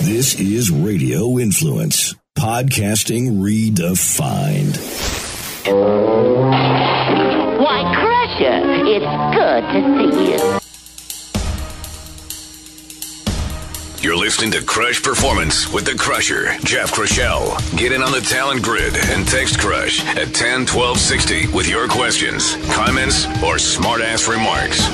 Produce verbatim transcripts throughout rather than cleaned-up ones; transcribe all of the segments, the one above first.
This is Radio Influence, podcasting redefined. Why, Crusher, it's good to see you. You're listening to Crush Performance with the Crusher, Jeff Crushell. Get in on the talent grid and text Crush at ten twelve sixty with your questions, comments, or smart-ass remarks.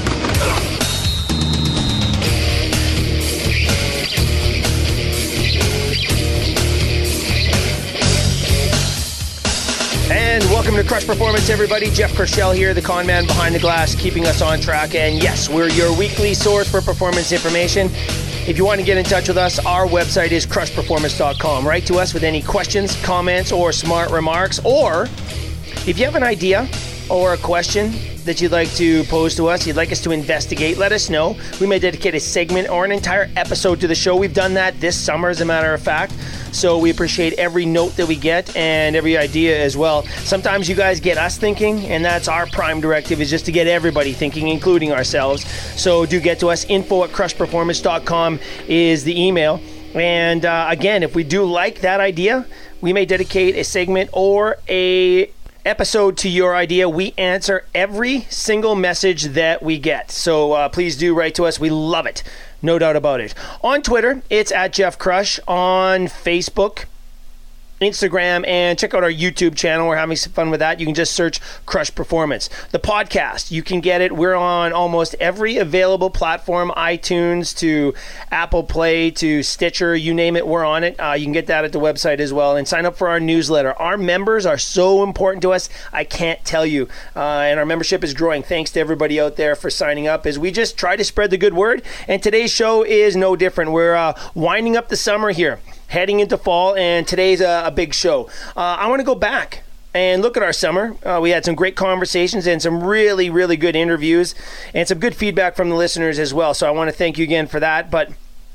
And welcome to Crush Performance, everybody. Jeff Crushell here, the con man behind the glass, keeping us on track. And yes, we're your weekly source for performance information. If you want to get in touch with us, our website is crush performance dot com. Write to us with any questions, comments, or smart remarks. Or if you have an idea or a question that you'd like to pose to us, you'd like us to investigate, let us know. We may dedicate a segment or an entire episode to the show. We've done that this summer, as a matter of fact. So we appreciate every note that we get and every idea as well. Sometimes you guys get us thinking, and that's our prime directive, is just to get everybody thinking, including ourselves. So do get to us. Info at crush performance dot com is the email. And uh, again, if we do like that idea, we may dedicate a segment or a episode to your idea. We answer every single message that we get. So uh, please do write to us. We love it. No doubt about it. On Twitter, it's at Jeff Crush. On Facebook, Instagram, and check out our YouTube channel. We're having some fun with that. You can just search Crush Performance. The podcast, you can get it. We're on almost every available platform, iTunes to Apple Play to Stitcher, you name it, we're on it. Uh, you can get that at the website as well. And sign up for our newsletter. Our members are so important to us, I can't tell you. Uh, and our membership is growing. Thanks to everybody out there for signing up as we just try to spread the good word. And today's show is no different. We're uh, winding up the summer here, heading into fall, and today's a, a big show. Uh, I want to go back and look at our summer. Uh, we had some great conversations and some really, really good interviews and some good feedback from the listeners as well. So I want to thank you again for that. But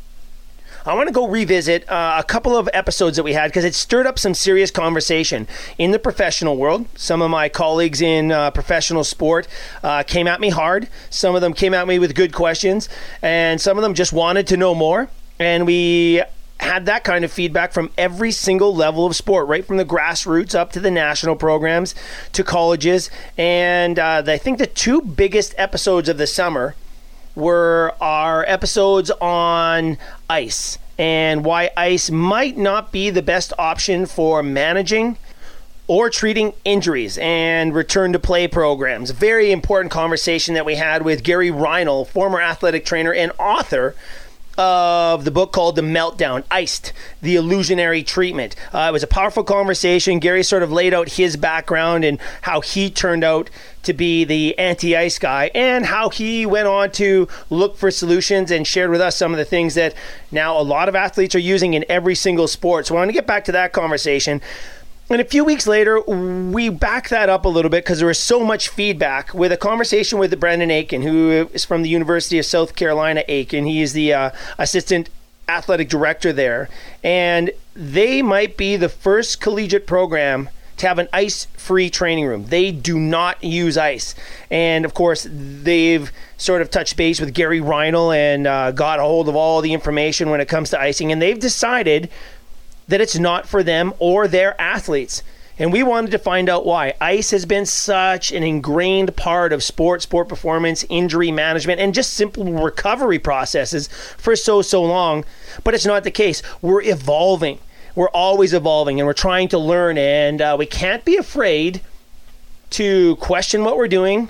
I want to go revisit uh, a couple of episodes that we had because it stirred up some serious conversation in the professional world. Some of my colleagues in uh, professional sport uh, came at me hard. Some of them came at me with good questions, and some of them just wanted to know more. And we had that kind of feedback from every single level of sport, right from the grassroots up to the national programs to colleges. And uh, I think the two biggest episodes of the summer were our episodes on ice and why ice might not be the best option for managing or treating injuries and return to play programs. Very important conversation that we had with Gary Reinl, former athletic trainer and author of the book called The Meltdown, Iced, the Illusionary Treatment. Uh, it was a powerful conversation. Gary sort of laid out his background and how he turned out to be the anti-ice guy and how he went on to look for solutions and shared with us some of the things that now a lot of athletes are using in every single sport. So I want to get back to that conversation. And a few weeks later, we backed that up a little bit because there was so much feedback with a conversation with Brendan Aiken, who is from the University of South Carolina, Aiken. He is the uh, assistant athletic director there. And they might be the first collegiate program to have an ice-free training room. They do not use ice. And, of course, they've sort of touched base with Gary Reinl and uh, got a hold of all the information when it comes to icing. And they've decided that it's not for them or their athletes. And we wanted to find out why. Ice has been such an ingrained part of sport, sport performance, injury management, and just simple recovery processes for so, so long. But it's not the case. We're evolving. We're always evolving, and we're trying to learn. And uh, we can't be afraid to question what we're doing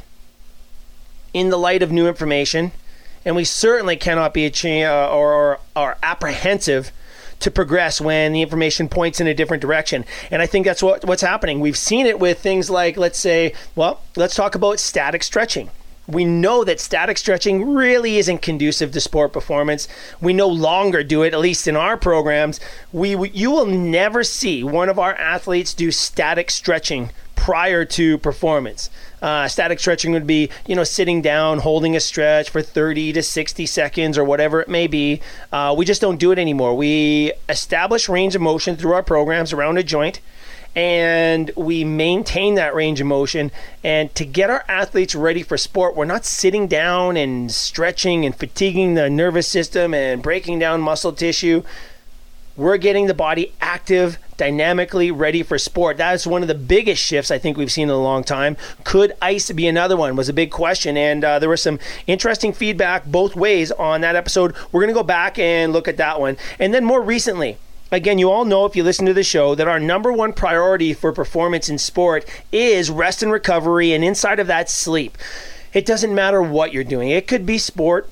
in the light of new information. And we certainly cannot be a cha- uh, or, or, or apprehensive to progress when the information points in a different direction. And I think that's what, what's happening. We've seen it with things like, let's say, well, let's talk about static stretching. We know that static stretching really isn't conducive to sport performance. We no longer do it, at least in our programs. We, we you will never see one of our athletes do static stretching prior to performance. Uh, static stretching would be, you know, sitting down, holding a stretch for thirty to sixty seconds or whatever it may be. Uh, we just don't do it anymore. We establish range of motion through our programs around a joint, and we maintain that range of motion. And to get our athletes ready for sport, we're not sitting down and stretching and fatiguing the nervous system and breaking down muscle tissue. we're getting the body active, dynamically ready for sport. That is one of the biggest shifts I think we've seen in a long time. Could ice be another one? Was a big question, and uh, there was some interesting feedback both ways on that episode. We're going to go back and look at that one. And then more recently, again, you all know if you listen to the show that our number one priority for performance in sport is rest and recovery, and inside of that, sleep. It doesn't matter what you're doing. It could be sport.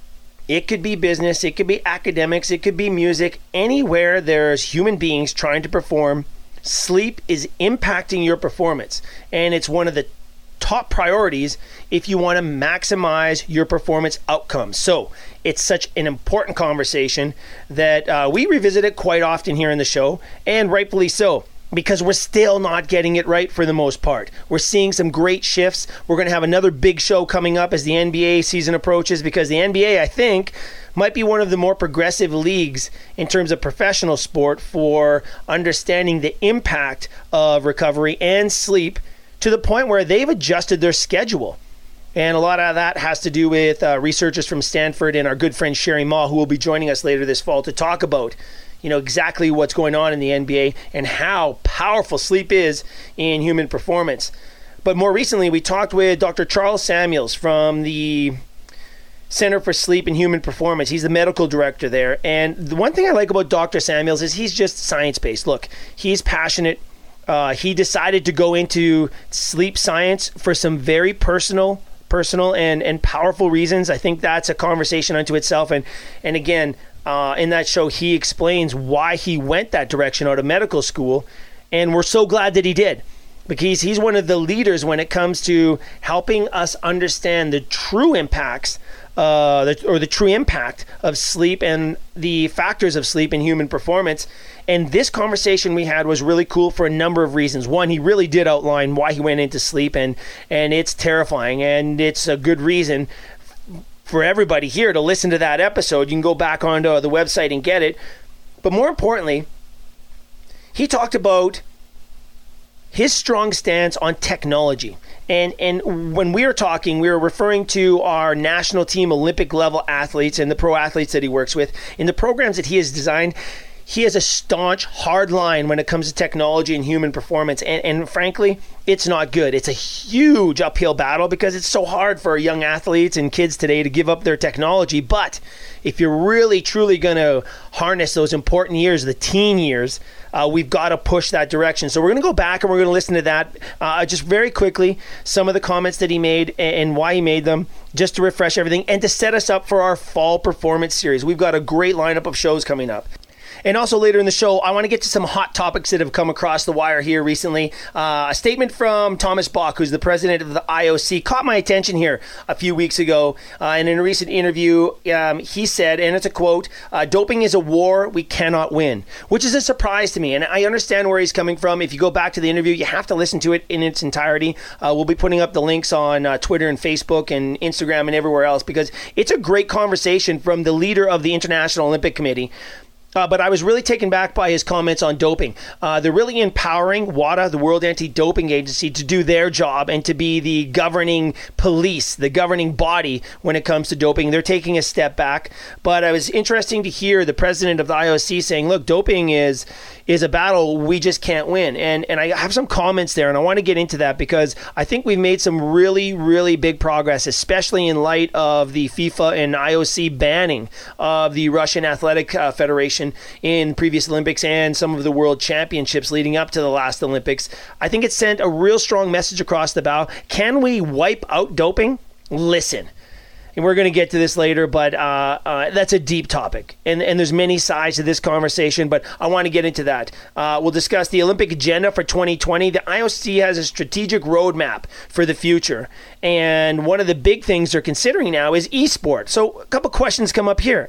It could be business, it could be academics, it could be music. Anywhere there's human beings trying to perform, sleep is impacting your performance. And it's one of the top priorities if you want to maximize your performance outcomes. So it's such an important conversation that uh, we revisit it quite often here in the show, and rightfully so, because we're still not getting it right for the most part. We're seeing some great shifts. We're going to have another big show coming up as the N B A season approaches, because the N B A, I think, might be one of the more progressive leagues in terms of professional sport for understanding the impact of recovery and sleep, to the point where they've adjusted their schedule. And a lot of that has to do with uh, researchers from Stanford and our good friend Sherry Ma, who will be joining us later this fall to talk about you know, exactly what's going on in the N B A and how powerful sleep is in human performance. But more recently, we talked with Doctor Charles Samuels from the Center for Sleep and Human Performance. He's the medical director there. And the one thing I like about Doctor Samuels is he's just science-based. Look, he's passionate. Uh, he decided to go into sleep science for some very personal personal and, and powerful reasons. I think that's a conversation unto itself. And, and again, Uh, in that show, he explains why he went that direction out of medical school, and we're so glad that he did, because he's one of the leaders when it comes to helping us understand the true impacts, uh, the, or the true impact of sleep and the factors of sleep in human performance. And this conversation we had was really cool for a number of reasons. One, he really did outline why he went into sleep, and and it's terrifying, and it's a good reason for everybody here to listen to that episode. You can go back onto the website and get it. But more importantly, he talked about his strong stance on technology. And and when we were talking, we were referring to our national team Olympic level athletes and the pro athletes that he works with. In the programs that he has designed, he has a staunch, hard line when it comes to technology and human performance. And, and frankly, it's not good. It's a huge uphill battle because it's so hard for young athletes and kids today to give up their technology. But if you're really, truly going to harness those important years, the teen years, uh, we've got to push that direction. So we're going to go back and we're going to listen to that. Uh, just very quickly, some of the comments that he made and, and why he made them, just to refresh everything and to set us up for our fall performance series. We've got a great lineup of shows coming up. And also later in the show, I want to get to some hot topics that have come across the wire here recently. Uh, a statement from Thomas Bach, who's the president of the I O C, caught my attention here a few weeks ago. Uh, and in a recent interview, um, he said, and it's a quote, uh, "Doping is a war we cannot win," which is a surprise to me. And I understand where he's coming from. If you go back to the interview, you have to listen to it in its entirety. Uh, we'll be putting up the links on uh, Twitter and Facebook and Instagram and everywhere else, because it's a great conversation from the leader of the International Olympic Committee. Uh, but I was really taken back by his comments on doping. Uh, they're really empowering WADA, the World Anti-Doping Agency, to do their job and to be the governing police, the governing body when it comes to doping. They're taking a step back. But it was interesting to hear the president of the I O C saying, look, doping is is a battle we just can't win. And and I have some comments there, and I want to get into that because I think we've made some really, really big progress, especially in light of the FIFA and I O C banning of the Russian Athletic uh, Federation in previous Olympics and some of the world championships leading up to the last Olympics. I think it sent a real strong message across the bow. Can we wipe out doping? Listen. And we're going to get to this later, but uh, uh, that's a deep topic. And, and there's many sides to this conversation, but I want to get into that. Uh, we'll discuss the Olympic agenda for twenty twenty. The I O C has a strategic roadmap for the future. And one of the big things they're considering now is esports. So a couple questions come up here.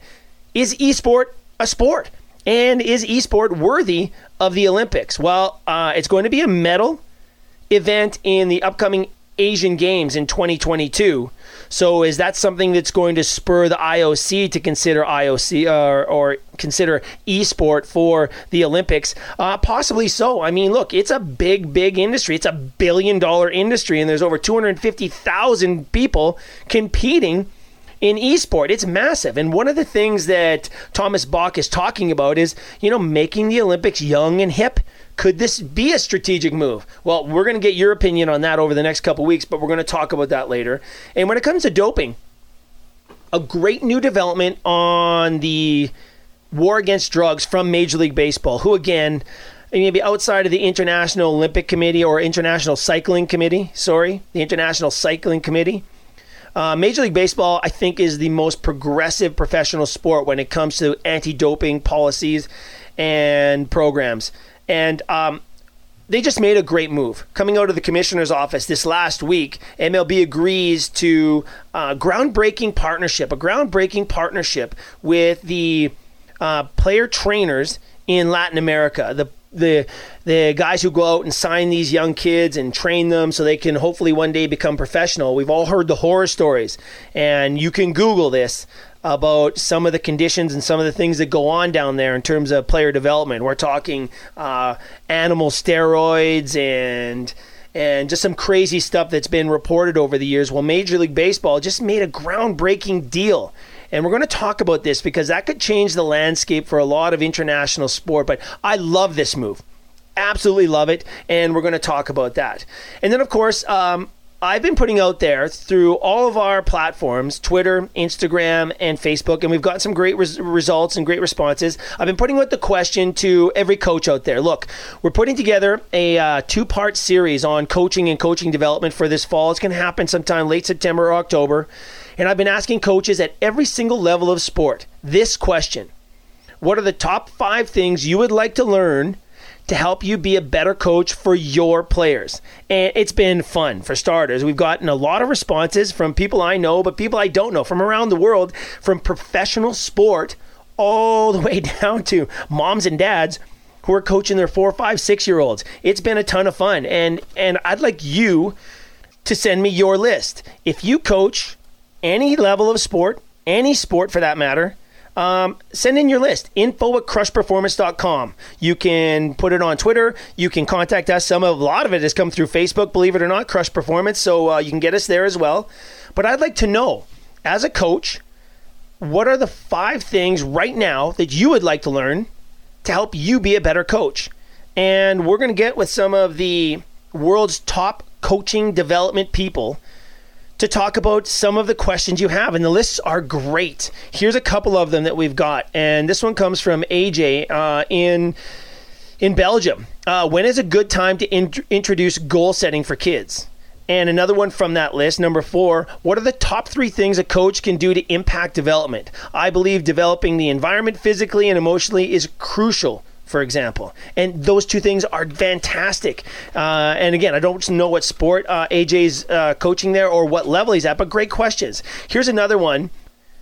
Is esport a sport? And is esport worthy of the Olympics? Well, uh, it's going to be a medal event in the upcoming Asian Games in twenty twenty-two. So is that something that's going to spur the I O C to consider I O C uh, or consider esport for the Olympics? Uh, possibly so. I mean, look, it's a big, big industry. It's a billion dollar industry, and there's over two hundred fifty thousand people competing in esport. It's massive. And one of the things that Thomas Bach is talking about is, you know, making the Olympics young and hip. Could this be a strategic move? Well, we're going to get your opinion on that over the next couple weeks, but we're going to talk about that later. And when it comes to doping, a great new development on the war against drugs from Major League Baseball, who again, maybe outside of the International Olympic Committee or International Cycling Committee, sorry, the International Cycling Committee, uh, Major League Baseball, I think, is the most progressive professional sport when it comes to anti-doping policies and programs. And um, they just made a great move. Coming out of the commissioner's office this last week, M L B agrees to a groundbreaking partnership, a groundbreaking partnership with the uh, player trainers in Latin America, the the the guys who go out and sign these young kids and train them so they can hopefully one day become professional. We've all heard the horror stories, and you can Google this about some of the conditions and some of the things that go on down there in terms of player development. We're talking uh, animal steroids and and just some crazy stuff that's been reported over the years. Well, Major League Baseball just made a groundbreaking deal. And we're going to talk about this because that could change the landscape for a lot of international sport. But I love this move. Absolutely love it. And we're going to talk about that. And then, of course, um, I've been putting out there through all of our platforms, Twitter, Instagram, and Facebook, and we've got some great res- results and great responses. I've been putting out the question to every coach out there. Look, we're putting together a uh, two-part series on coaching and coaching development for this fall. It's going to happen sometime late September or October. And I've been asking coaches at every single level of sport this question: what are the top five things you would like to learn to help you be a better coach for your players? And it's been fun. For starters, we've gotten a lot of responses from people I know, but people I don't know, from around the world, from professional sport all the way down to moms and dads who are coaching their four, five, six-year-olds. It's been a ton of fun. And, and I'd like you to send me your list. If you coach any level of sport, any sport for that matter, Um, send in your list, info at crush performance dot com. You can put it on Twitter. You can contact us. Some of, a lot of it has come through Facebook, believe it or not, Crush Performance. So uh, you can get us there as well. But I'd like to know, as a coach, what are the five things right now that you would like to learn to help you be a better coach? And we're going to get with some of the world's top coaching development people to talk about some of the questions you have, and the lists are great. Here's a couple of them that we've got, and this one comes from A J uh, in in Belgium. Uh, when is a good time to in- introduce goal setting for kids? And another one from that list, number four, what are the top three things a coach can do to impact development? I believe developing the environment physically and emotionally is crucial, for example. And those two things are fantastic. Uh, and again, I don't know what sport uh, A J's uh, coaching there or what level he's at, but great questions. Here's another one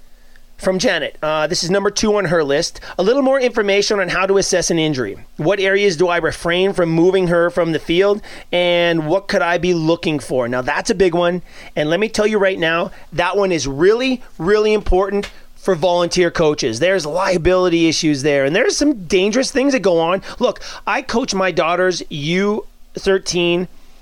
from Janet. Uh, this is number two on her list. A little more information on how to assess an injury. What areas do I refrain from moving her from the field? And what could I be looking for? Now, that's a big one. And let me tell you right now, that one is really, really important for volunteer coaches. There's liability issues there, and there's some dangerous things that go on. Look, I coach my daughter's U thirteen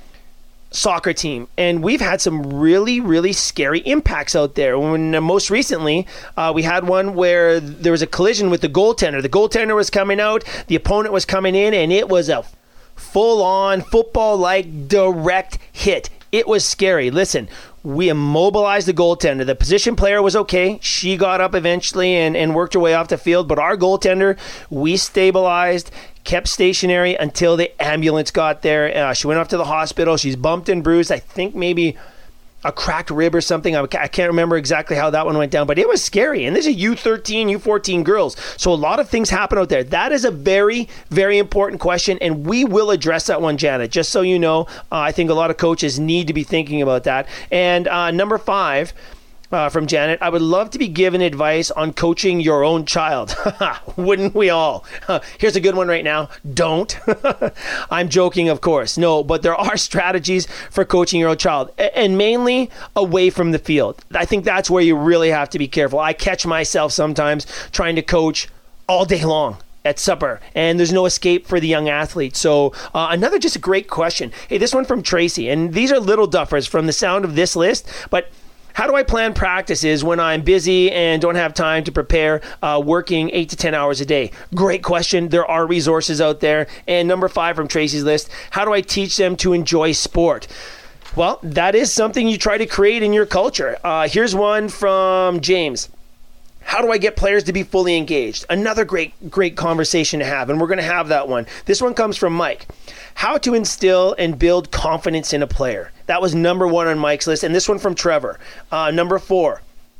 soccer team, and we've had some really, really scary impacts out there. When uh, most recently, uh, we had one where there was a collision with the goaltender. The goaltender was coming out, the opponent was coming in, and it was a full-on football-like direct hit. It was scary. Listen, we immobilized the goaltender. The position player was okay. She got up eventually and, and worked her way off the field. But our goaltender, we stabilized, kept stationary until the ambulance got there. Uh, she went off to the hospital. She's bumped and bruised. I think maybe a cracked rib or something. I, I can't remember exactly how that one went down, but it was scary. And this is U thirteen, U fourteen girls. So a lot of things happen out there. That is a very, very important question, and we will address that one, Janet. Just so you know, uh, I think a lot of coaches need to be thinking about that. And uh, number five, Uh, from Janet, I would love to be given advice on coaching your own child. Wouldn't we all? Uh, here's a good one right now. Don't. I'm joking, of course. No, but there are strategies for coaching your own child, and mainly away from the field. I think that's where you really have to be careful. I catch myself sometimes trying to coach all day long at supper, and there's no escape for the young athlete. So uh, another just a great question. Hey, this one from Tracy, and these are little duffers from the sound of this list, but How do I plan practices when I'm busy and don't have time to prepare, uh, working eight to ten hours a day? Great question. There are resources out there. And number five from Tracy's list, how do I teach them to enjoy sport? Well, that is something you try to create in your culture. Uh, here's one from James. How do I get players to be fully engaged? Another great, great conversation to have, and we're going to have that one. This one comes from Mike. How to instill and build confidence in a player. That was number one on Mike's list. And this one from Trevor, uh, number four.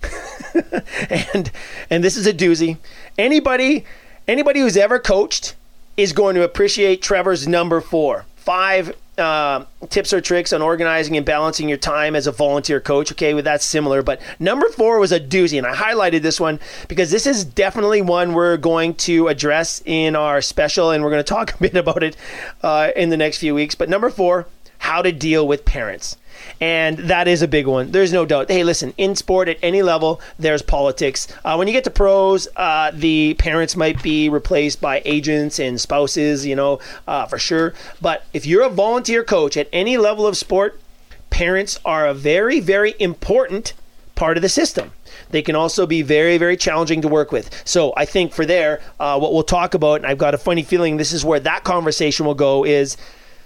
and and this is a doozy. Anybody, anybody who's ever coached is going to appreciate Trevor's number four. Five uh, tips or tricks on organizing and balancing your time as a volunteer coach. Okay, well, that's similar. But number four was a doozy, and I highlighted this one because this is definitely one we're going to address in our special, and we're going to talk a bit about it uh, in the next few weeks. But number four, how to deal with parents. And that is a big one. There's no doubt. Hey, listen, in sport at any level, there's politics. Uh, when you get to pros, uh, the parents might be replaced by agents and spouses, you know, uh, for sure. But if you're a volunteer coach at any level of sport, parents are a very, very important part of the system. They can also be very, very challenging to work with. So I think for there, uh, what we'll talk about, and I've got a funny feeling this is where that conversation will go, is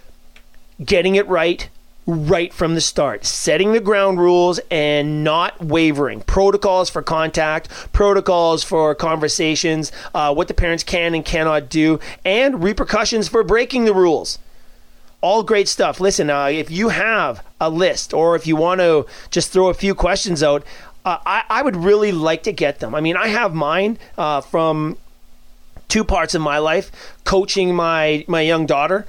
getting it right. Right from the start, setting the ground rules and not wavering. Protocols for contact, protocols for conversations, uh, what the parents can and cannot do, and repercussions for breaking the rules. All great stuff. Listen, uh, if you have a list or if you want to just throw a few questions out, uh, I, I would really like to get them. I mean, I have mine uh, from two parts of my life, coaching my, my young daughter,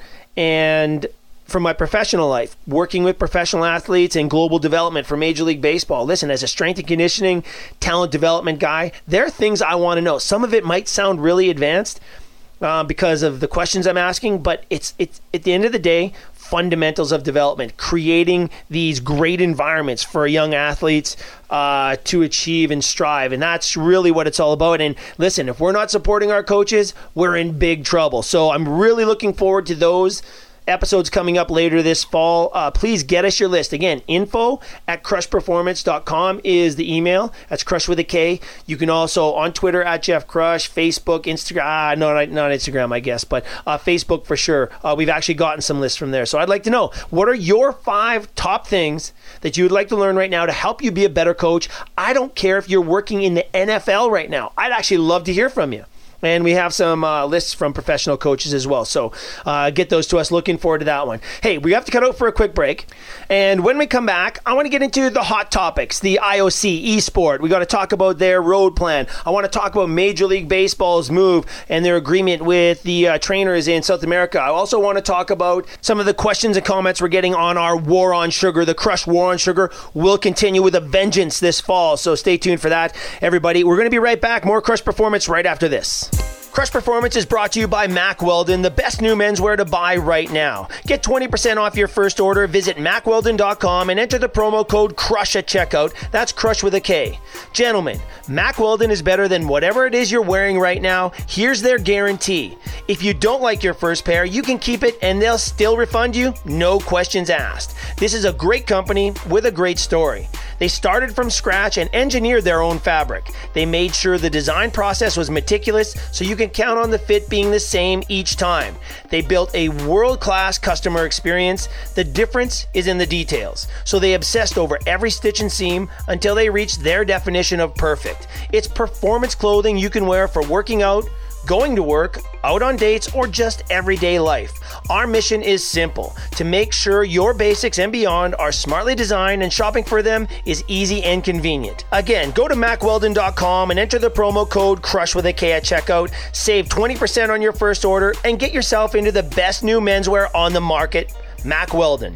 and from my professional life, working with professional athletes and global development for Major League Baseball. Listen, as a strength and conditioning, talent development guy, there are things I want to know. Some of it might sound really advanced uh, because of the questions I'm asking, but it's it's at the end of the day, fundamentals of development, creating these great environments for young athletes uh, to achieve and strive. And that's really what it's all about. And listen, if we're not supporting our coaches, we're in big trouble. So I'm really looking forward to those episodes coming up later this fall. Uh, please get us your list. Again, info at crush performance dot com is the email. That's Crush with a K. You can also on Twitter at Jeff Crush, Facebook, Instagram. Ah, no, not, not Instagram, I guess, but uh, Facebook for sure. Uh, we've actually gotten some lists from there. So I'd like to know, what are your five top things that you would like to learn right now to help you be a better coach? I don't care if you're working in the N F L right now. I'd actually love to hear from you. And we have some uh, lists from professional coaches as well. So uh, get those to us. Looking forward to that one. Hey, we have to cut out for a quick break. And when we come back, I want to get into the hot topics, the I O C, eSport. We got to talk about their road plan. I want to talk about Major League Baseball's move and their agreement with the uh, trainers in South America. I also want to talk about some of the questions and comments we're getting on our War on Sugar. The Crush War on Sugar will continue with a vengeance this fall. So stay tuned for that, everybody. We're going to be right back. More Crush Performance right after this. Crush Performance is brought to you by Mack Weldon, the best new menswear to buy right now. Get twenty percent off your first order. Visit mack weldon dot com and enter the promo code CRUSH at checkout. That's Crush with a K. Gentlemen, Mack Weldon is better than whatever it is you're wearing right now. Here's their guarantee. If you don't like your first pair, you can keep it and they'll still refund you, no questions asked. This is a great company with a great story. They started from scratch and engineered their own fabric. They made sure the design process was meticulous so you can count on the fit being the same each time. They built a world-class customer experience. The difference is in the details. So they obsessed over every stitch and seam until they reached their definition of perfect. It's performance clothing you can wear for working out, going to work, out on dates, or just everyday life. Our mission is simple: to make sure your basics and beyond are smartly designed and shopping for them is easy and convenient. Again, go to mack weldon dot com and enter the promo code CRUSH with a K at checkout. Save twenty percent on your first order and get yourself into the best new menswear on the market. Mack Weldon.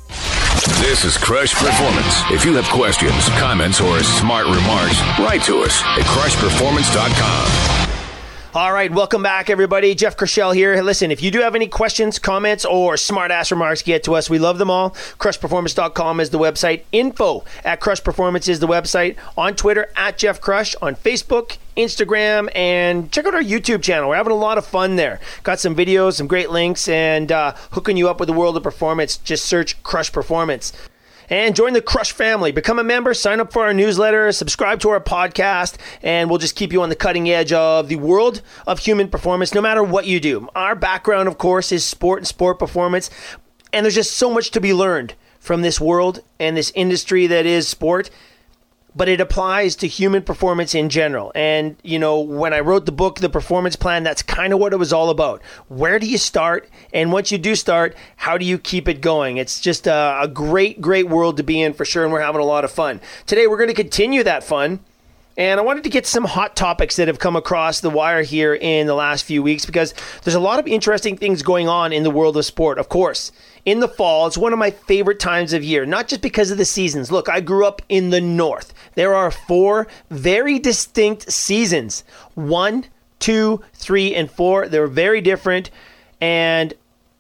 This is Crush Performance. If you have questions, comments, or smart remarks, write to us at crush performance dot com. All right, welcome back, everybody. Jeff Kershell here. Listen, if you do have any questions, comments, or smart-ass remarks, get to us. We love them all. crush performance dot com is the website. Info at Crush Performance is the website. On Twitter, at Jeff Crush. On Facebook, Instagram, and check out our YouTube channel. We're having a lot of fun there. Got some videos, some great links, and uh, hooking you up with the world of performance. Just search Crush Performance. and join the Crush family. Become a member, sign up for our newsletter, subscribe to our podcast, and we'll just keep you on the cutting edge of the world of human performance, no matter what you do. Our background, of course, is sport and sport performance, and there's just so much to be learned from this world and this industry that is sport. But it applies to human performance in general. And, you know, when I wrote the book, The Performance Plan, that's kind of what it was all about. Where do you start? And once you do start, how do you keep it going? It's just a, a great, great world to be in for sure, and we're having a lot of fun. Today, we're going to continue that fun. And I wanted to get some hot topics that have come across the wire here in the last few weeks, because there's a lot of interesting things going on in the world of sport. Of course, in the fall, it's one of my favorite times of year, not just because of the seasons. Look, I grew up in the north. There are four very distinct seasons. One, two, three, and four. They're very different. And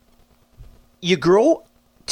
you grow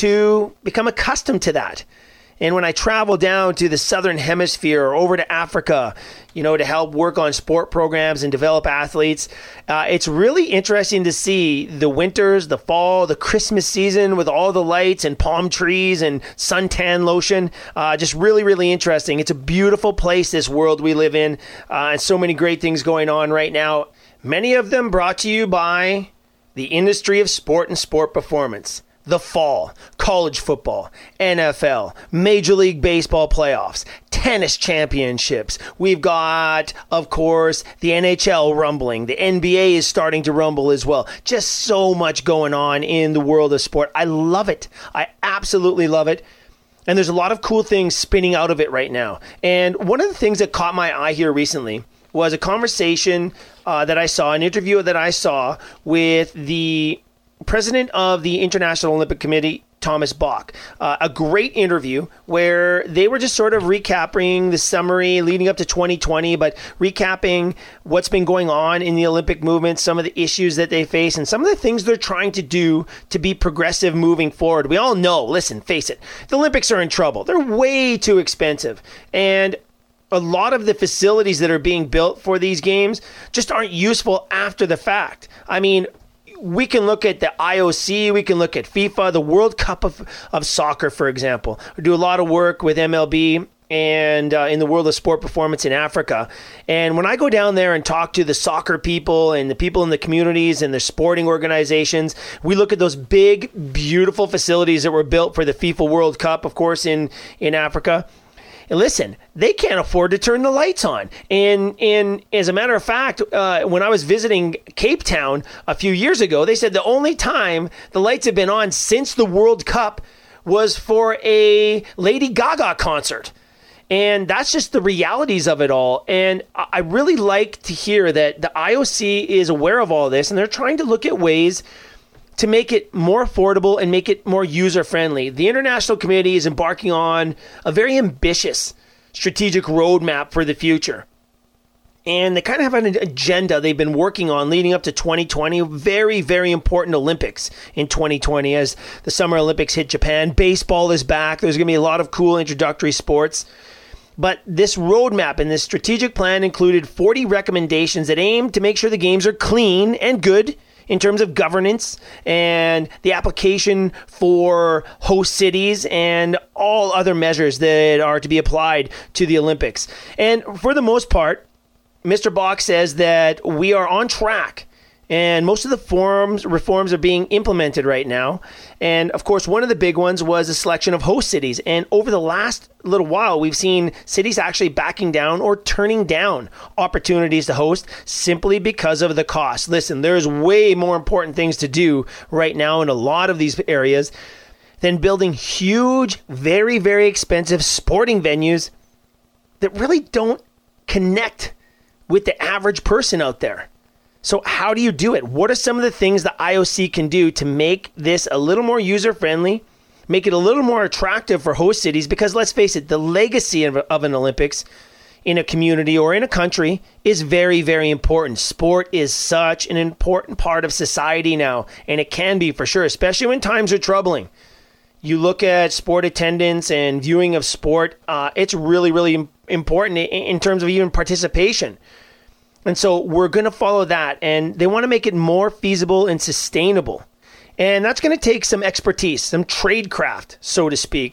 to become accustomed to that. And when I travel down to the southern hemisphere or over to Africa, you know, to help work on sport programs and develop athletes, uh, it's really interesting to see the winters, the fall, the Christmas season with all the lights and palm trees and suntan lotion. Uh, just really, really interesting. It's a beautiful place, this world we live in, uh, and so many great things going on right now. Many of them brought to you by the industry of sport and sport performance. The fall, college football, N F L, Major League Baseball playoffs, tennis championships. We've got, of course, the N H L rumbling. The N B A is starting to rumble as well. Just so much going on in the world of sport. I love it. I absolutely love it. And there's a lot of cool things spinning out of it right now. And one of the things that caught my eye here recently was a conversation uh, that I saw, an interview that I saw with the president of the International Olympic Committee, Thomas Bach. Uh, a great interview where they were just sort of recapping the summary leading up to twenty twenty, but recapping what's been going on in the Olympic movement, some of the issues that they face, and some of the things they're trying to do to be progressive moving forward. We all know, listen, face it, the Olympics are in trouble. They're way too expensive. And a lot of the facilities that are being built for these games just aren't useful after the fact. I mean, we can look at the I O C, we can look at FIFA, the World Cup of, of soccer, for example. We do a lot of work with M L B and uh, in the world of sport performance in Africa. And when I go down there and talk to the soccer people and the people in the communities and the sporting organizations, we look at those big, beautiful facilities that were built for the FIFA World Cup, of course, in, in Africa. And listen, they can't afford to turn the lights on. And, and as a matter of fact, uh, when I was visiting Cape Town a few years ago, they said the only time the lights have been on since the World Cup was for a Lady Gaga concert. And that's just the realities of it all. And I really like to hear that the I O C is aware of all this, and they're trying to look at ways to make it more affordable and make it more user-friendly. The International Committee is embarking on a very ambitious strategic roadmap for the future. And they kind of have an agenda they've been working on leading up to twenty twenty. Very, very important Olympics in twenty twenty as the Summer Olympics hit Japan. Baseball is back. There's going to be a lot of cool introductory sports. But this roadmap and this strategic plan included forty recommendations that aim to make sure the games are clean and good in terms of governance and the application for host cities and all other measures that are to be applied to the Olympics. And for the most part, Mister Bach says that we are on track and most of the forms, reforms are being implemented right now. And of course, one of the big ones was the selection of host cities. And over the last little while, we've seen cities actually backing down or turning down opportunities to host simply because of the cost. Listen, there's way more important things to do right now in a lot of these areas than building huge, very, very expensive sporting venues that really don't connect with the average person out there. So how do you do it? What are some of the things the I O C can do to make this a little more user-friendly, make it a little more attractive for host cities? Because let's face it, the legacy of, of an Olympics in a community or in a country is very, very important. Sport is such an important part of society now, and it can be for sure, especially when times are troubling. You look at sport attendance and viewing of sport, uh, it's really, really important in, in terms of even participation. And so we're going to follow that, and they want to make it more feasible and sustainable. And that's going to take some expertise, some tradecraft, so to speak,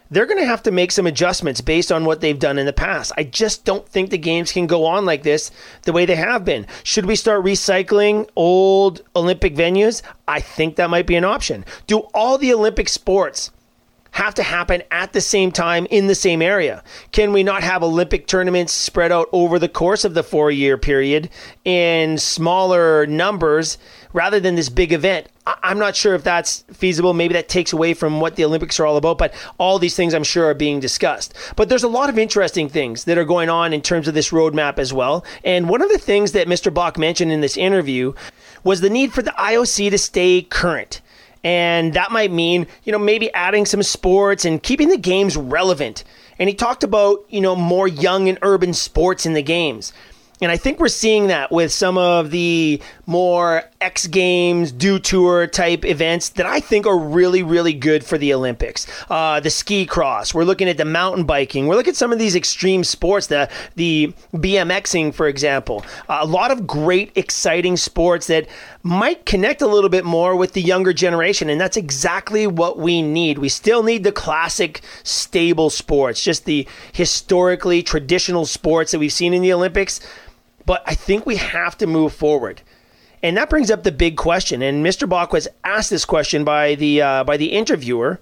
they're going to have to make some adjustments based on what they've done in the past. I just don't think the games can go on like this the way they have been. Should we start recycling old Olympic venues? I think that might be an option. Do all the Olympic sports have to happen at the same time in the same area? Can we not have Olympic tournaments spread out over the course of the four-year period in smaller numbers rather than this big event? I'm not sure if that's feasible. Maybe that takes away from what the Olympics are all about, but all these things I'm sure are being discussed. But there's a lot of interesting things that are going on in terms of this roadmap as well. And one of the things that Mister Bach mentioned in this interview was the need for the I O C to stay current. And that might mean, you know, maybe adding some sports and keeping the games relevant. And he talked about, you know, more young and urban sports in the games. And I think we're seeing that with some of the more X Games, Dew Tour type events that I think are really, really good for the Olympics. Uh, the ski cross. We're looking at the mountain biking. We're looking at some of these extreme sports, the the BMXing, for example. Uh, a lot of great, exciting sports that might connect a little bit more with the younger generation. And that's exactly what we need. We still need the classic, stable sports, just the historically traditional sports that we've seen in the Olympics. But I think we have to move forward. And that brings up the big question. And Mister Bach was asked this question by the uh, by the interviewer.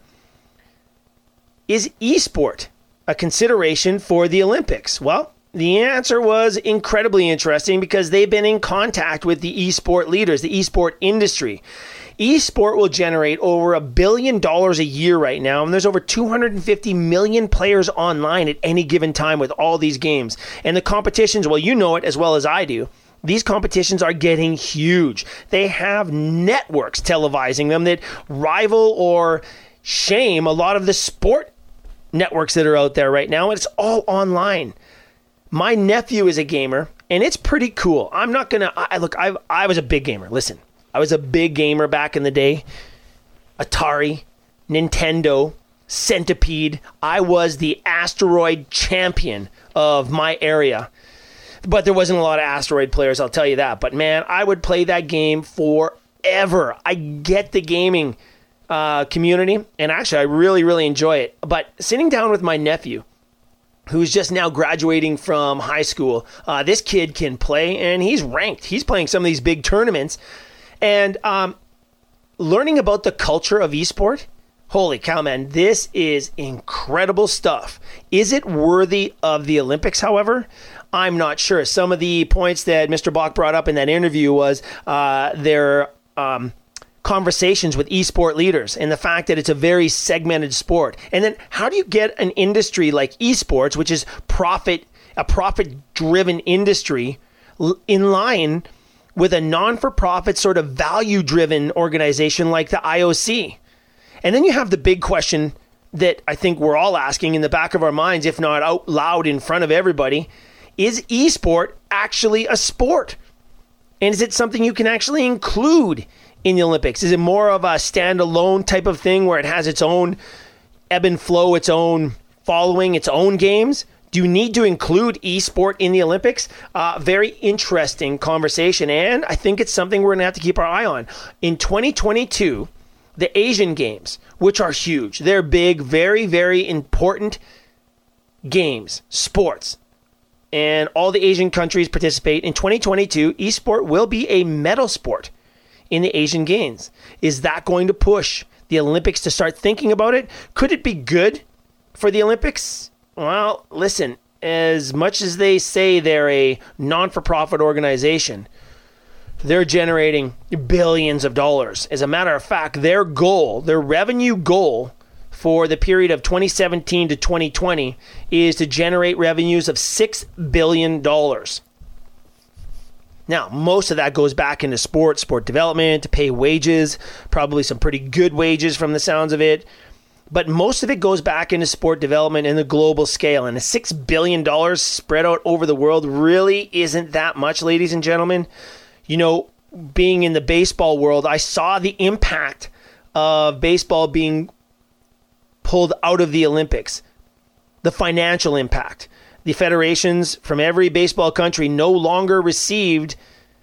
Is esport a consideration for the Olympics? Well, the answer was incredibly interesting because they've been in contact with the esport leaders, the esport industry. Esport will generate over a billion dollars a year right now, and there's over two hundred fifty million players online at any given time with all these games. And the competitions, well, you know it as well as I do. These competitions are getting huge. They have networks televising them that rival or shame a lot of the sport networks that are out there right now, and it's all online. My nephew is a gamer, and it's pretty cool. I'm not going to, I look, I I was a big gamer. Listen. I was a big gamer back in the day. Atari, Nintendo, Centipede. I was the asteroid champion of my area. But there wasn't a lot of asteroid players, I'll tell you that. But man, I would play that game forever. I get the gaming uh, community, and actually I really, really enjoy it. But sitting down with my nephew, who's just now graduating from high school, uh, this kid can play, and he's ranked. He's playing some of these big tournaments. And um, learning about the culture of esport, holy cow, man, this is incredible stuff. Is it worthy of the Olympics, however? I'm not sure. Some of the points that Mister Bach brought up in that interview was uh, their um, conversations with esport leaders and the fact that it's a very segmented sport. And then how do you get an industry like esports, which is profit, a profit-driven industry, in line with a non-for-profit sort of value-driven organization like the I O C? And then you have the big question that I think we're all asking in the back of our minds, if not out loud in front of everybody. Is esport actually a sport? And is it something you can actually include in the Olympics? Is it more of a standalone type of thing where it has its own ebb and flow, its own following, its own games? Do you need to include esport in the Olympics? Uh, very interesting conversation, and I think it's something we're going to have to keep our eye on. In twenty twenty-two, the Asian Games, which are huge, they're big, very, very important games, sports, and all the Asian countries participate. In twenty twenty-two, esport will be a medal sport in the Asian Games. Is that going to push the Olympics to start thinking about it? Could it be good for the Olympics? Well, listen, as much as they say they're a non-for-profit organization, they're generating billions of dollars. As a matter of fact, their goal, their revenue goal for the period of twenty seventeen to twenty twenty is to generate revenues of six billion dollars. Now, most of that goes back into sport, sport development, to pay wages, probably some pretty good wages from the sounds of it. But most of it goes back into sport development in the global scale. And a six billion dollars spread out over the world really isn't that much, ladies and gentlemen. You know, being in the baseball world, I saw the impact of baseball being pulled out of the Olympics. The financial impact. The federations from every baseball country no longer received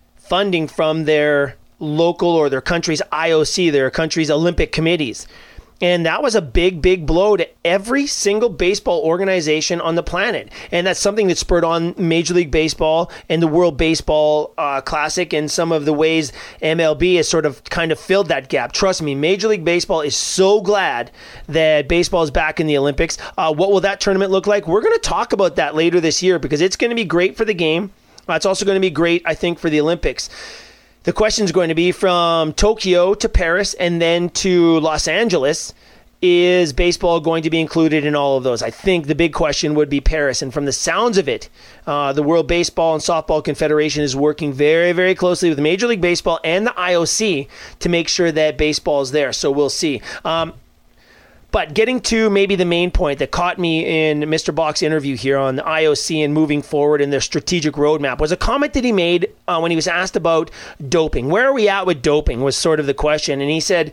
funding from their local or their country's I O C, their country's Olympic committees. And that was a big, big blow to every single baseball organization on the planet. And that's something that spurred on Major League Baseball and the World Baseball uh, Classic and some of the ways M L B has sort of kind of filled that gap. Trust me, Major League Baseball is so glad that baseball is back in the Olympics. Uh, what will that tournament look like? We're going to talk about that later this year because it's going to be great for the game. Uh, it's also going to be great, I think, for the Olympics. The question is going to be from Tokyo to Paris and then to Los Angeles. Is baseball going to be included in all of those? I think the big question would be Paris. And from the sounds of it, uh, the World Baseball and Softball Confederation is working very, very closely with Major League Baseball and the I O C to make sure that baseball is there. So we'll see. Um, But getting to maybe the main point that caught me in Mister Bach's interview here on the I O C and moving forward in their strategic roadmap was a comment that he made uh, when he was asked about doping. Where are we at with doping was sort of the question. And he said,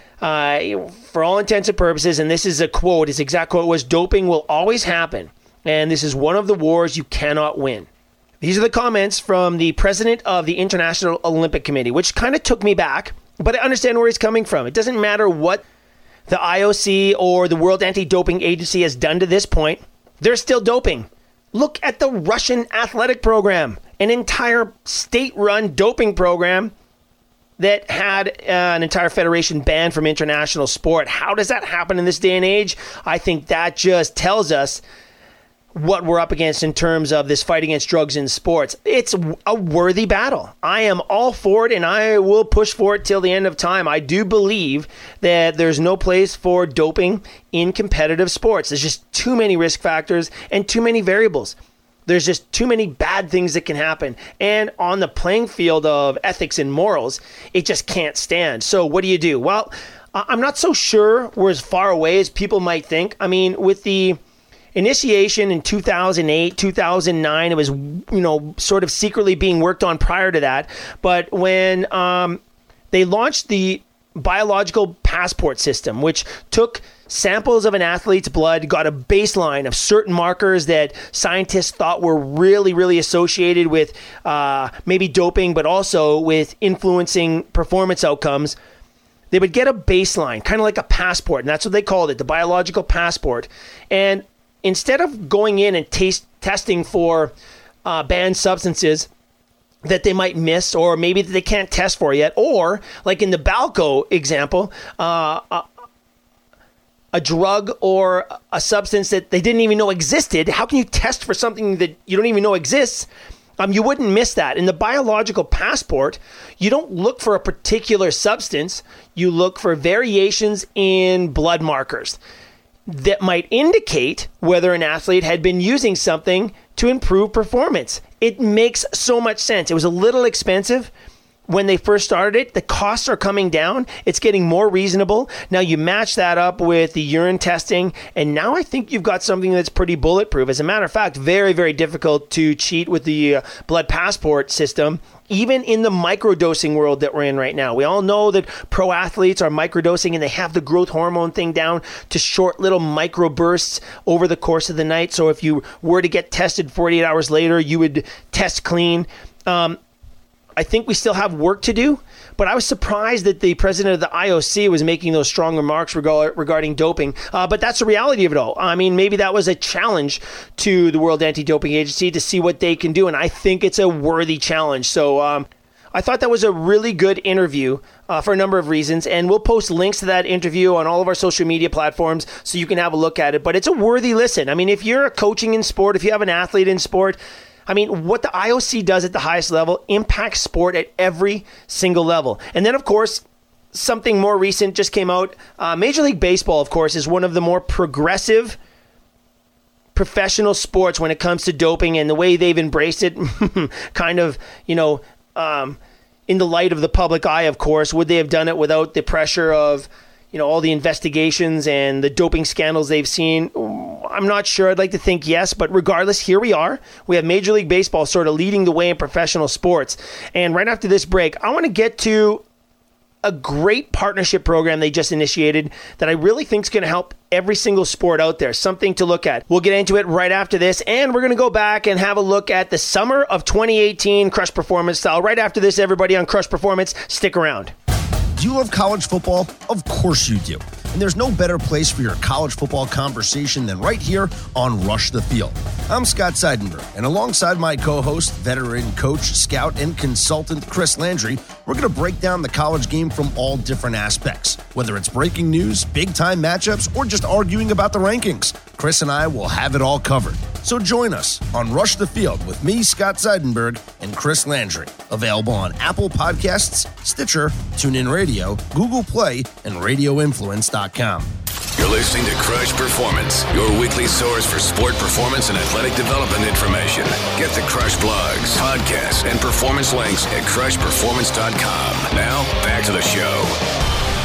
uh, for all intents and purposes, and this is a quote, his exact quote was, doping will always happen. And this is one of the wars you cannot win. These are the comments from the president of the International Olympic Committee, which kind of took me back, but I understand where he's coming from. It doesn't matter what the I O C or the World Anti-Doping Agency has done to this point. They're still doping. Look at the Russian athletic program, an entire state-run doping program that had uh, an entire federation banned from international sport. How does that happen in this day and age? I think that just tells us what we're up against in terms of this fight against drugs in sports. It's a worthy battle. I am all for it, and I will push for it till the end of time. I do believe that there's no place for doping in competitive sports. There's just too many risk factors and too many variables. There's just too many bad things that can happen. And on the playing field of ethics and morals, it just can't stand. So what do you do? Well, I'm not so sure we're as far away as people might think. I mean, with the initiation in two thousand eight, two thousand nine, it was, you know, sort of secretly being worked on prior to that. But when um, they launched the biological passport system, which took samples of an athlete's blood, got a baseline of certain markers that scientists thought were really, really associated with uh, maybe doping, but also with influencing performance outcomes, they would get a baseline, kind of like a passport, and that's what they called it, the biological passport. And instead of going in and taste, testing for uh, banned substances that they might miss or maybe that they can't test for yet, or like in the Balco example, uh, a, a drug or a substance that they didn't even know existed, how can you test for something that you don't even know exists? Um, you wouldn't miss that. In the biological passport, you don't look for a particular substance, you look for variations in blood markers that might indicate whether an athlete had been using something to improve performance. It makes so much sense. It was a little expensive when they first started it. The costs are coming down. It's getting more reasonable. Now you match that up with the urine testing, and now I think you've got something that's pretty bulletproof. As a matter of fact, very, very difficult to cheat with the uh, blood passport system, even in the microdosing world that we're in right now. We all know that pro athletes are microdosing and they have the growth hormone thing down to short little microbursts over the course of the night. So if you were to get tested forty-eight hours later, you would test clean. Um, I think we still have work to do, but I was surprised that the president of the I O C was making those strong remarks reg- regarding doping. Uh, but that's the reality of it all. I mean, maybe that was a challenge to the World Anti-Doping Agency to see what they can do, and I think it's a worthy challenge. So um, I thought that was a really good interview uh, for a number of reasons, and we'll post links to that interview on all of our social media platforms so you can have a look at it. But it's a worthy listen. I mean, if you're coaching in sport, if you have an athlete in sport, I mean, what the I O C does at the highest level impacts sport at every single level. And then, of course, something more recent just came out. Uh, Major League Baseball, of course, is one of the more progressive professional sports when it comes to doping, and the way they've embraced it, kind of, you know, um, in the light of the public eye, of course. Would they have done it without the pressure of, you know, all the investigations and the doping scandals they've seen? I'm not sure. I'd like to think yes, but regardless, here we are. We have Major League Baseball sort of leading the way in professional sports. And right after this break, I want to get to a great partnership program they just initiated that I really think is going to help every single sport out there. Something to look at. We'll get into it right after this, and we're going to go back and have a look at the summer of twenty eighteen Crush Performance style. Right after this, everybody on Crush Performance, stick around. Do you love college football? Of course you do. And there's no better place for your college football conversation than right here on Rush the Field. I'm Scott Seidenberg, and alongside my co-host, veteran coach, scout, and consultant Chris Landry, we're going to break down the college game from all different aspects. Whether it's breaking news, big-time matchups, or just arguing about the rankings, Chris and I will have it all covered. So join us on Rush the Field with me, Scott Seidenberg, and Chris Landry. Available on Apple Podcasts, Stitcher, TuneIn Radio, Google Play, and radio influence dot com. You're listening to Crush Performance, your weekly source for sport performance and athletic development information. Get the Crush blogs, podcasts, and performance links at crush performance dot com. Now, back to the show.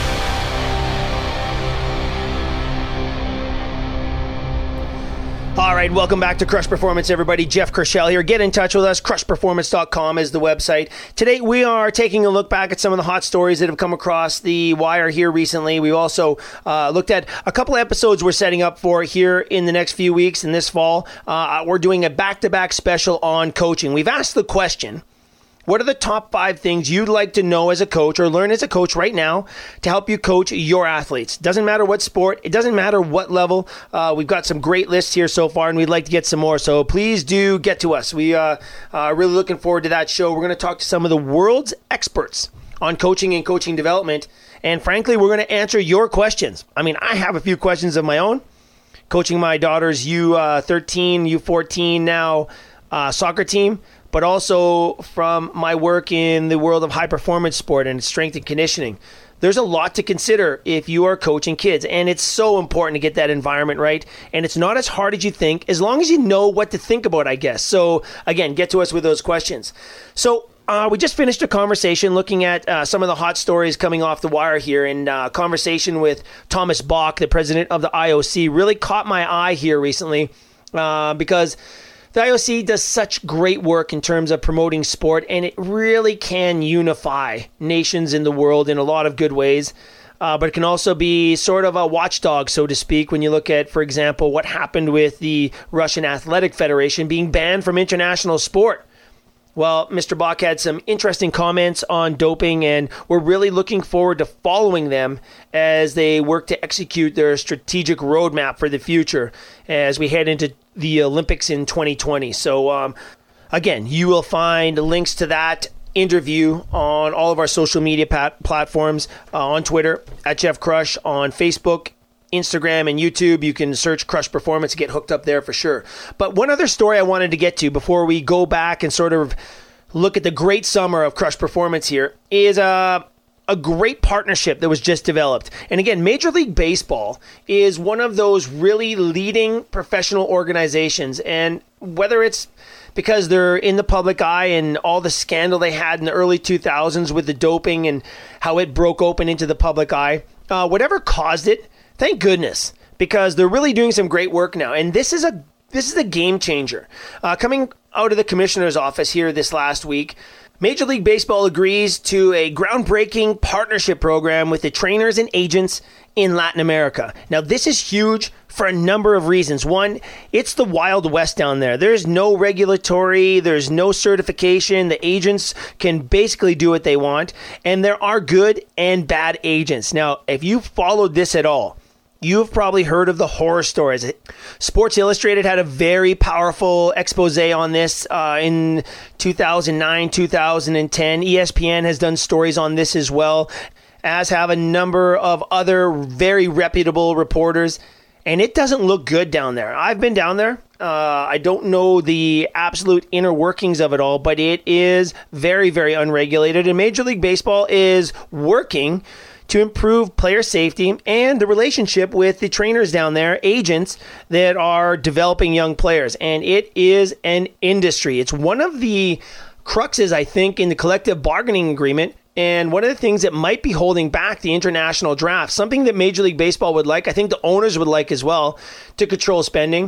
All right, welcome back to Crush Performance, everybody. Jeff Kershell here. Get in touch with us. crush performance dot com is the website. Today, we are taking a look back at some of the hot stories that have come across the wire here recently. We've also uh, looked at a couple of episodes we're setting up for here in the next few weeks and this fall. Uh, we're doing a back-to-back special on coaching. We've asked the question, what are the top five things you'd like to know as a coach or learn as a coach right now to help you coach your athletes? Doesn't matter what sport. It doesn't matter what level. Uh, we've got some great lists here so far, and we'd like to get some more. So please do get to us. We uh, are really looking forward to that show. We're going to talk to some of the world's experts on coaching and coaching development. And frankly, we're going to answer your questions. I mean, I have a few questions of my own. Coaching my daughter's U thirteen, U fourteen now uh, soccer team, but also from my work in the world of high-performance sport and strength and conditioning. There's a lot to consider if you are coaching kids, and it's so important to get that environment right, and it's not as hard as you think, as long as you know what to think about, I guess. So, again, get to us with those questions. So, uh, we just finished a conversation looking at uh, some of the hot stories coming off the wire here, and uh, conversation with Thomas Bach, the president of the I O C, really caught my eye here recently uh, because the I O C does such great work in terms of promoting sport, and it really can unify nations in the world in a lot of good ways. Uh, but it can also be sort of a watchdog, so to speak, when you look at, for example, what happened with the Russian Athletic Federation being banned from international sport. Well, Mister Bach had some interesting comments on doping, and we're really looking forward to following them as they work to execute their strategic roadmap for the future as we head into the Olympics in twenty twenty. So, um, again, you will find links to that interview on all of our social media pat- platforms, uh, on Twitter, at Jeff Crush, on Facebook, Instagram, and YouTube. You can search Crush Performance and get hooked up there for sure. But one other story I wanted to get to before we go back and sort of look at the great summer of Crush Performance here is uh, a great partnership that was just developed. And again, Major League Baseball is one of those really leading professional organizations. And whether it's because they're in the public eye and all the scandal they had in the early two thousands with the doping and how it broke open into the public eye, uh, whatever caused it, thank goodness, because they're really doing some great work now. And this is a this is a game changer. Uh, coming out of the commissioner's office here this last week, Major League Baseball agrees to a groundbreaking partnership program with the trainers and agents in Latin America. Now, this is huge for a number of reasons. One, it's the Wild West down there. There's no regulatory, there's no certification. The agents can basically do what they want, and there are good and bad agents. Now, if you followed this at all, you've probably heard of the horror stories. Sports Illustrated had a very powerful expose on this uh, in two thousand nine, two thousand ten. E S P N has done stories on this as well, as have a number of other very reputable reporters. And it doesn't look good down there. I've been down there. Uh, I don't know the absolute inner workings of it all, but it is very, very unregulated. And Major League Baseball is working to improve player safety and the relationship with the trainers down there, agents that are developing young players. And it is an industry. It's one of the cruxes, I think, in the collective bargaining agreement. And one of the things that might be holding back the international draft, something that Major League Baseball would like, I think the owners would like as well, to control spending.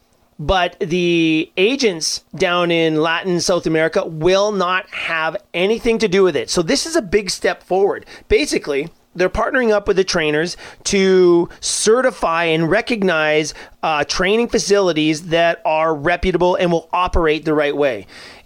But the agents down in Latin South America will not have anything to do with it. So this is a big step forward. Basically, they're partnering up with the trainers to certify and recognize uh, training facilities that are reputable and will operate the right way.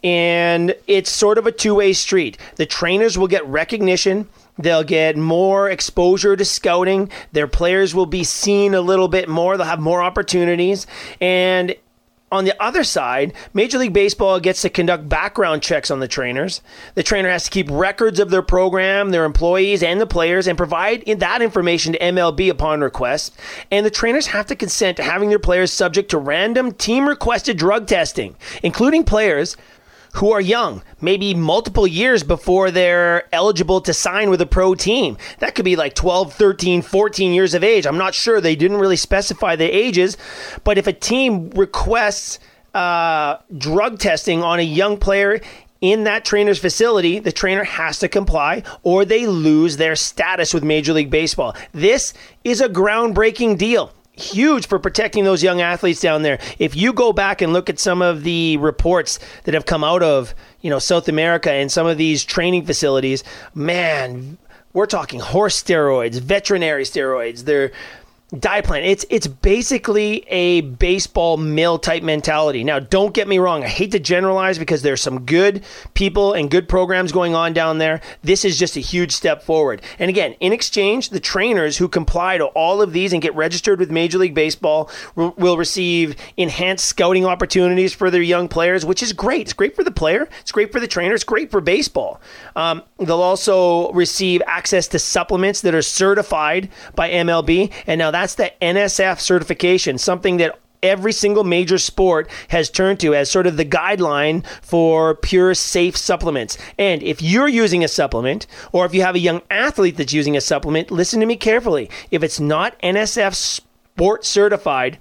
And it's sort of a two-way street. The trainers will get recognition. They'll get more exposure to scouting. Their players will be seen a little bit more. They'll have more opportunities. And on the other side, Major League Baseball gets to conduct background checks on the trainers. The trainer has to keep records of their program, their employees, and the players, and provide that information to M L B upon request. And the trainers have to consent to having their players subject to random team-requested drug testing, including players who are young, maybe multiple years before they're eligible to sign with a pro team. That could be like twelve, thirteen, fourteen years of age. I'm not sure. They didn't really specify the ages. But if a team requests uh, drug testing on a young player in that trainer's facility, the trainer has to comply or they lose their status with Major League Baseball. This is a groundbreaking deal. Huge for protecting those young athletes down there. If you go back and look at some of the reports that have come out of, you know, South America and some of these training facilities, man, we're talking horse steroids, veterinary steroids, they're Diaplan. It's it's basically a baseball mill type mentality. Now, don't get me wrong. I hate to generalize because there's some good people and good programs going on down there. This is just a huge step forward. And again, in exchange, the trainers who comply to all of these and get registered with Major League Baseball will, will receive enhanced scouting opportunities for their young players, which is great. It's great for the player. It's great for the trainer. It's great for baseball. Um, they'll also receive access to supplements that are certified by M L B. And now that's the N S F certification, something that every single major sport has turned to as sort of the guideline for pure, safe supplements. And if you're using a supplement, or if you have a young athlete that's using a supplement, listen to me carefully. If it's not N S F sport certified,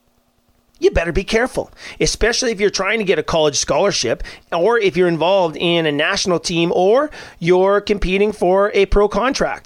you better be careful, especially if you're trying to get a college scholarship or if you're involved in a national team or you're competing for a pro contract.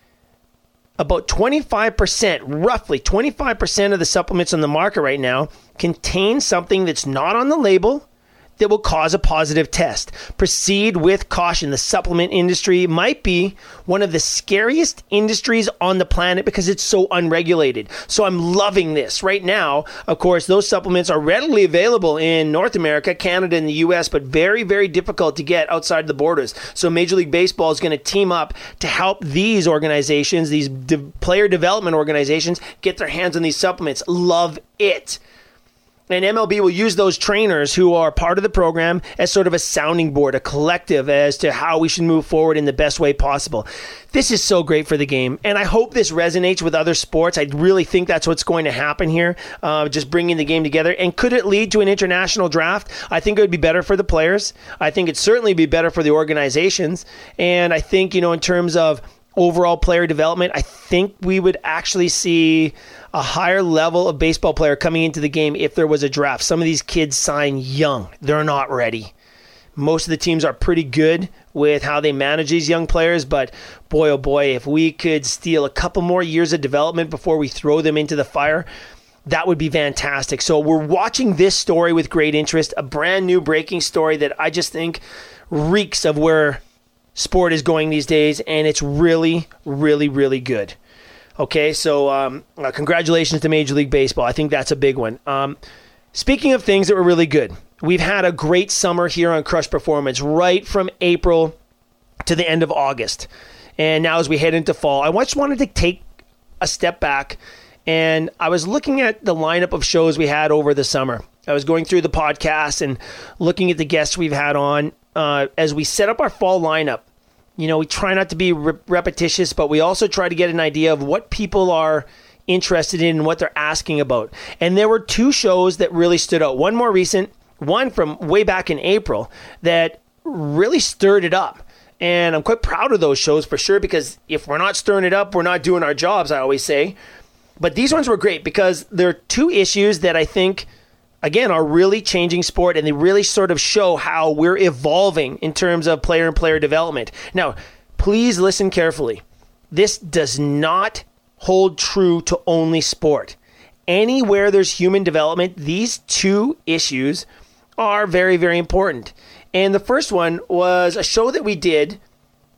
About twenty-five percent, roughly twenty-five percent of the supplements on the market right now contain something that's not on the label that will cause a positive test. Proceed with caution. The supplement industry might be one of the scariest industries on the planet because it's so unregulated. So I'm loving this. Right now, of course, those supplements are readily available in North America, Canada, and the U S, but very, very difficult to get outside the borders. So Major League Baseball is going to team up to help these organizations, these de- player development organizations, get their hands on these supplements. Love it. And M L B will use those trainers who are part of the program as sort of a sounding board, a collective as to how we should move forward in the best way possible. This is so great for the game, and I hope this resonates with other sports. I really think that's what's going to happen here, uh, just bringing the game together. And could it lead to an international draft? I think it would be better for the players. I think it'd certainly be better for the organizations. And I think, you know, in terms of overall player development, I think we would actually see a higher level of baseball player coming into the game if there was a draft. Some of these kids sign young. They're not ready. Most of the teams are pretty good with how they manage these young players, but boy, oh boy, if we could steal a couple more years of development before we throw them into the fire, that would be fantastic. So we're watching this story with great interest, a brand new breaking story that I just think reeks of where sport is going these days, and it's really, really, really good. Okay, so um, uh, congratulations to Major League Baseball. I think that's a big one. Um, speaking of things that were really good, we've had a great summer here on Crush Performance, right from April to the end of August. And now as we head into fall, I just wanted to take a step back, and I was looking at the lineup of shows we had over the summer. I was going through the podcast and looking at the guests we've had on uh, as we set up our fall lineup. You know, we try not to be re- repetitious, but we also try to get an idea of what people are interested in and what they're asking about. And there were two shows that really stood out. One more recent, one from way back in April that really stirred it up. And I'm quite proud of those shows for sure, because if we're not stirring it up, we're not doing our jobs, I always say. But these ones were great because there are two issues that I think, again, are really changing sport, and they really sort of show how we're evolving in terms of player and player development. Now, please listen carefully. This does not hold true to only sport. Anywhere there's human development, these two issues are very, very important. And the first one was a show that we did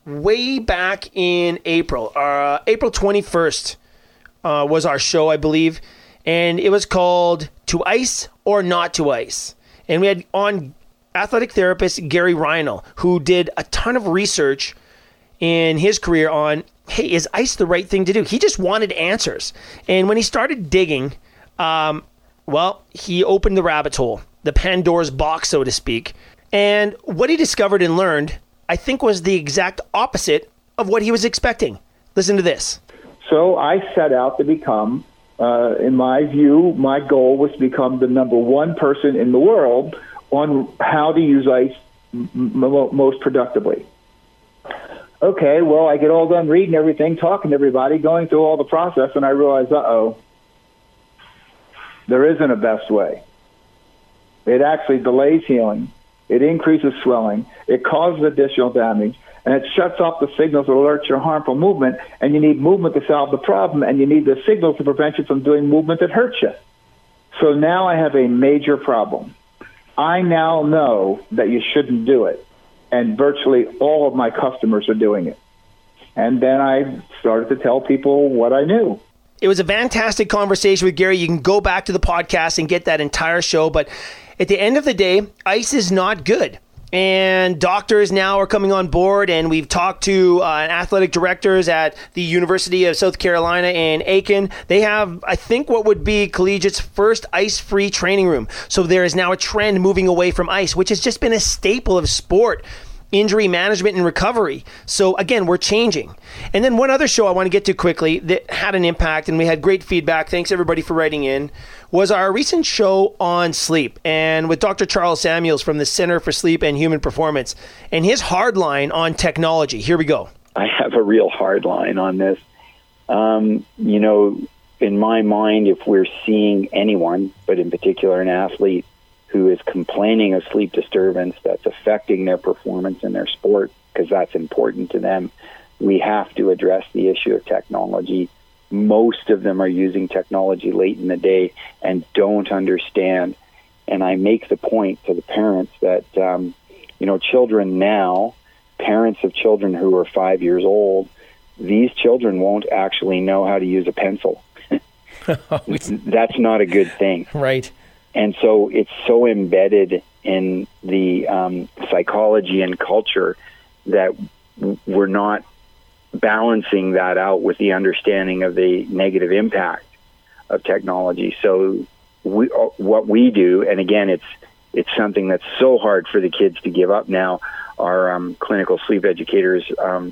way back in April. Uh, April twenty-first uh, was our show, I believe. And it was called To Ice or Not to Ice. And we had on athletic therapist Gary Reinl, who did a ton of research in his career on, hey, is ice the right thing to do? He just wanted answers. And when he started digging, um, well, he opened the rabbit hole, the Pandora's box, so to speak. And what he discovered and learned, I think, was the exact opposite of what he was expecting. Listen to this. So I set out to become, uh, in my view, my goal was to become the number one person in the world on how to use ice m- m- most productively. Okay, well, I get all done reading everything, talking to everybody, going through all the process, and I realize, uh-oh, there isn't a best way. It actually delays healing. It increases swelling. It causes additional damage, and it shuts off the signals that alert your harmful movement, and you need movement to solve the problem, and you need the signals to prevent you from doing movement that hurts you. So now I have a major problem. I now know that you shouldn't do it, and virtually all of my customers are doing it. And then I started to tell people what I knew. It was a fantastic conversation with Gary. You can go back to the podcast and get that entire show, but at the end of the day, ice is not good. And doctors now are coming on board, and we've talked to uh, athletic directors at the University of South Carolina in Aiken. They have, I think, what would be collegiate's first ice-free training room. So there is now a trend moving away from ice, which has just been a staple of sport, injury management and recovery. So again, we're changing. And then one other show I want to get to quickly that had an impact, and we had great feedback. Thanks everybody for writing in. Was our recent show on sleep, and with Doctor Charles Samuels from the Center for Sleep and Human Performance, and his hard line on technology. Here we go. I have a real hard line on this. Um, you know, in my mind, if we're seeing anyone, but in particular an athlete, who is complaining of sleep disturbance that's affecting their performance in their sport, because that's important to them, we have to address the issue of technology. Most of them are using technology late in the day and don't understand. And I make the point to the parents that, um, you know, children now, parents of children who are five years old, these children won't actually know how to use a pencil. That's not a good thing. Right. And so it's so embedded in the um, psychology and culture that we're not balancing that out with the understanding of the negative impact of technology. So we, what we do, and again, it's it's something that's so hard for the kids to give up now, our um, clinical sleep educators um,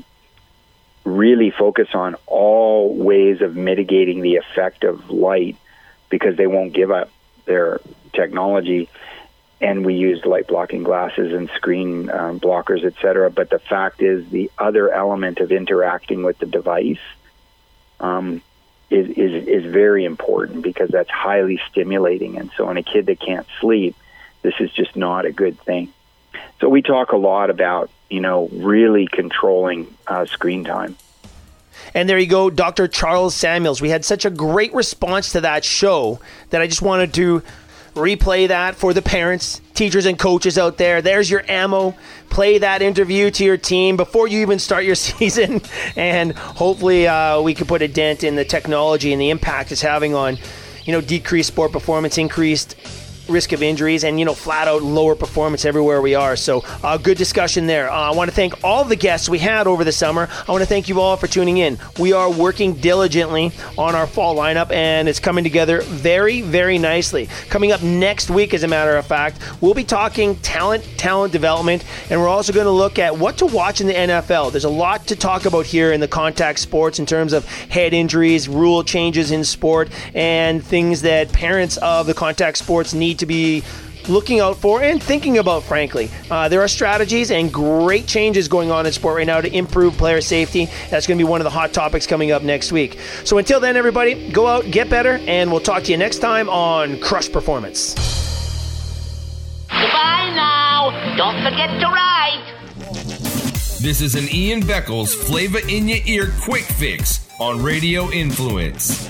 really focus on all ways of mitigating the effect of light, because they won't give up their technology. And we use light blocking glasses and screen um, blockers, et cetera. But the fact is, the other element of interacting with the device um, is, is is very important, because that's highly stimulating. And so in a kid that can't sleep, this is just not a good thing. So we talk a lot about, you know, really controlling uh, screen time. And there you go, Doctor Charles Samuels. We had such a great response to that show that I just wanted to replay that for the parents, teachers, and coaches out there. There's your ammo. Play that interview to your team before you even start your season, and hopefully uh, we can put a dent in the technology and the impact it's having on, you know, decreased sport performance, increased risk of injuries, and, you know, flat out lower performance everywhere we are. So uh, good discussion there. Uh, I want to thank all the guests we had over the summer. I want to thank you all for tuning in. We are working diligently on our fall lineup, and it's coming together very, very nicely. Coming up next week, as a matter of fact, we'll be talking talent, talent development, and we're also going to look at what to watch in the N F L. There's a lot to talk about here in the contact sports in terms of head injuries, rule changes in sport, and things that parents of the contact sports need to be looking out for and thinking about, frankly. Uh, there are strategies and great changes going on in sport right now to improve player safety. That's going to be one of the hot topics coming up next week. So until then, everybody, go out, get better, and we'll talk to you next time on Crush Performance. Goodbye now. Don't forget to ride. This is an Ian Beckles Flavor in Your Ear Quick Fix on Radio Influence.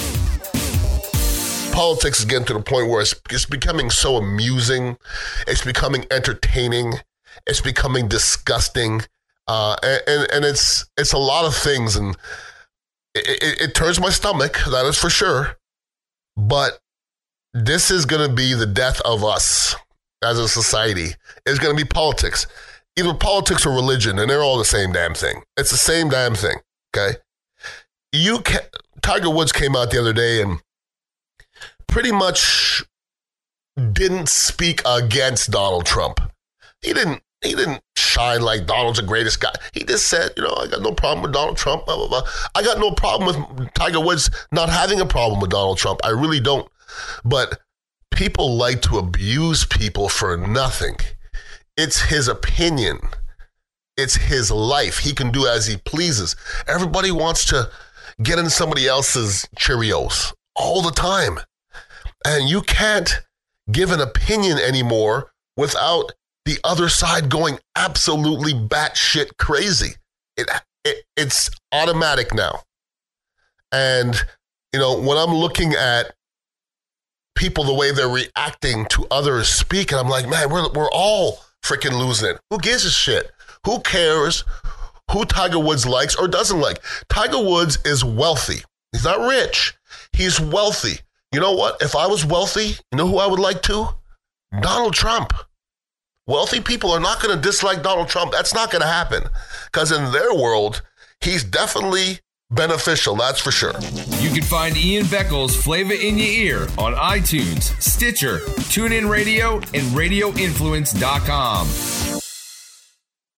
Politics is getting to the point where it's, it's becoming so amusing. It's becoming entertaining. It's becoming disgusting. Uh, and, and it's it's a lot of things, and it, it, it turns my stomach, that is for sure. But this is going to be the death of us as a society. It's going to be politics. Either politics or religion, and they're all the same damn thing. It's the same damn thing, okay? You can, Tiger Woods came out the other day and pretty much didn't speak against Donald Trump. He didn't He didn't shine like Donald's the greatest guy. He just said, you know, I got no problem with Donald Trump, blah, blah, blah. I got no problem with Tiger Woods not having a problem with Donald Trump. I really don't. But people like to abuse people for nothing. It's his opinion. It's his life. He can do as he pleases. Everybody wants to get in somebody else's Cheerios all the time. And you can't give an opinion anymore without the other side going absolutely batshit crazy. It, it it's automatic now. And, you know, when I'm looking at people, the way they're reacting to others speak, and I'm like, man, we're we're all freaking losing it. Who gives a shit? Who cares who Tiger Woods likes or doesn't like? Tiger Woods is wealthy. He's not rich. He's wealthy. You know what? If I was wealthy, you know who I would like to? Donald Trump. Wealthy people are not going to dislike Donald Trump. That's not going to happen. Because in their world, he's definitely beneficial, that's for sure. You can find Ian Beckles' Flavor in Your Ear on iTunes, Stitcher, TuneIn Radio, and radio influence dot com.